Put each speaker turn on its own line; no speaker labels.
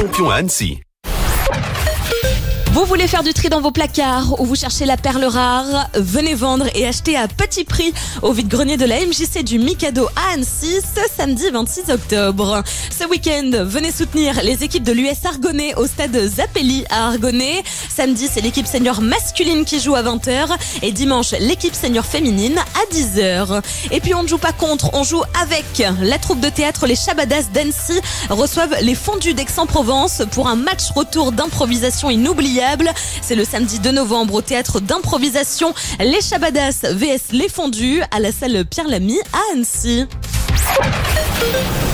champion à Annecy.
Vous voulez faire du tri dans vos placards ou vous cherchez la perle rare? Venez vendre et acheter à petit prix au vide-grenier de la MJC du Mikado à Annecy ce samedi 26 octobre. Ce week-end, venez soutenir les équipes de l'US Argonnet au stade Zappelli à Argonnet. Samedi, c'est l'équipe senior masculine qui joue à 20h et dimanche, l'équipe senior féminine à 10h. Et puis on ne joue pas contre, on joue avec. La troupe de théâtre Les Chabadas d'Annecy reçoivent les Fondus d'Aix-en-Provence pour un match retour d'improvisation inoubliable. C'est le samedi 2 novembre au théâtre d'improvisation Les Chabadas vs Les Fondus à la salle Pierre Lamy à Annecy.